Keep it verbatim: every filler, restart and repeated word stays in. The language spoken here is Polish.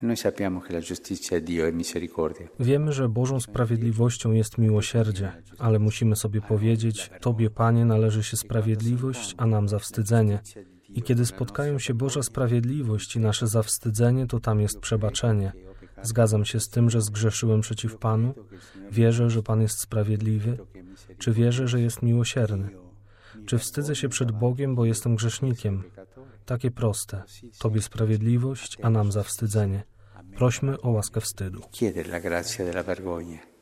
Noi sappiamo che la giustizia è Dio e misericordia. Wiemy, że Bożą sprawiedliwością jest miłosierdzie, ale musimy sobie powiedzieć, Tobie, Panie, należy się sprawiedliwość, a nam zawstydzenie. I kiedy spotkają się Boża sprawiedliwość i nasze zawstydzenie, to tam jest przebaczenie. Zgadzam się z tym, że zgrzeszyłem przeciw Panu. Wierzę, że Pan jest sprawiedliwy. Czy wierzę, że jest miłosierny? Czy wstydzę się przed Bogiem, bo jestem grzesznikiem? Takie proste. Tobie sprawiedliwość, a nam zawstydzenie. Prośmy o łaskę wstydu. Chiedere la grazia della vergogna.